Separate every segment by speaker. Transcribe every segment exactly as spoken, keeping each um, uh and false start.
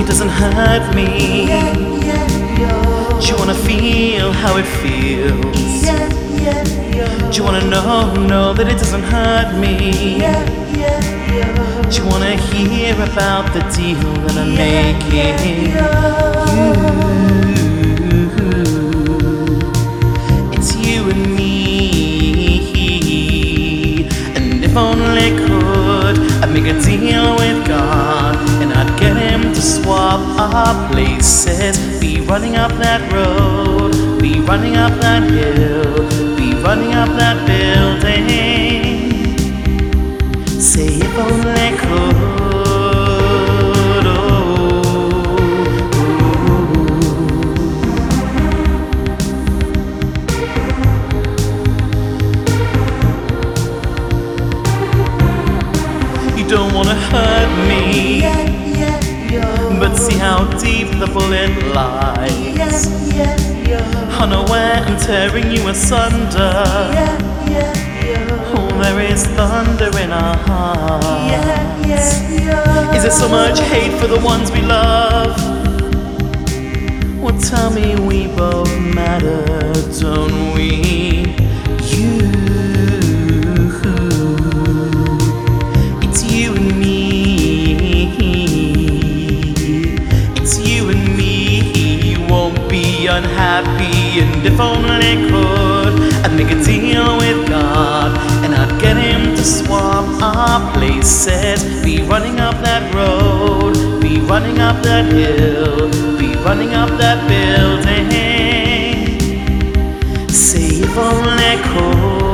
Speaker 1: doesn't hurt me.
Speaker 2: Yeah, yeah, yo.
Speaker 1: Do you wanna feel how it feels?
Speaker 2: Yeah, yeah, yo.
Speaker 1: Do you wanna know, know that it doesn't hurt me?
Speaker 2: Yeah, yeah, yo.
Speaker 1: Do you wanna hear about the deal that I'm making?
Speaker 2: Yeah,
Speaker 1: Ooh, it's you and me. And if only could I'd make a deal with God, and I'd get him to swap our places. Be running up that road, be running up that hill, be running up that building. Say if only could. You don't wanna hurt me,
Speaker 2: yeah, yeah, yo.
Speaker 1: but see how deep the bullet lies.
Speaker 2: Yeah, yeah, yo.
Speaker 1: Unaware I'm tearing you asunder.
Speaker 2: Yeah, yeah, yo.
Speaker 1: Oh, there is thunder in our hearts.
Speaker 2: Yeah, yeah, yo.
Speaker 1: Is there so much hate for the ones we love? Well, tell me we both matter, don't we? You, it's you and me. It's you and me. You won't be unhappy, and if only could I'd make a deal with God, and I'd get him to swap our places. Be running up that road, be running up that hill, be running up that building. Say if only could.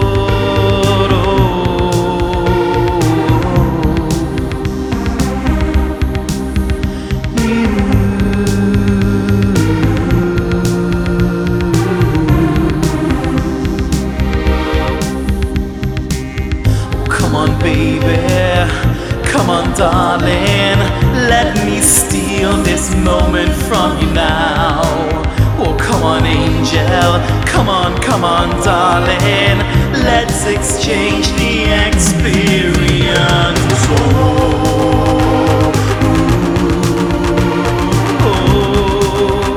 Speaker 1: Come on, baby, come on, darling, let me steal this moment from you now. Oh, come on, angel, come on, come on, darling, let's exchange the experience. Oh, ooh, oh.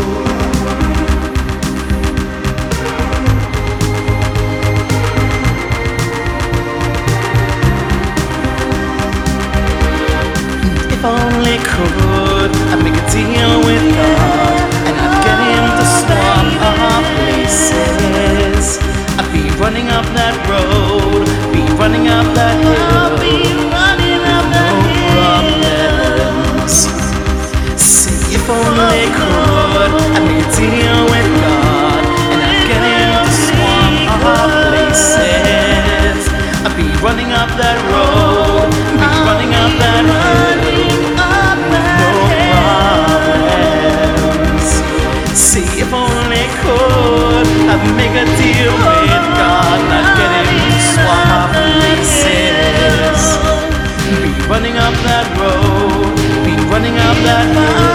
Speaker 1: If only could I'd make a deal with God, and I'd get him to swap our places. I'd be running up that road, be running up that hill,
Speaker 2: Be running up that
Speaker 1: no problems. See if only could I'd make a deal with God, and I'd get him to swap our places. I'd be running up that road, be running up that hill. See if only could I'd make a deal with God, not get him to swap places. Be running up that road, be running up that hill.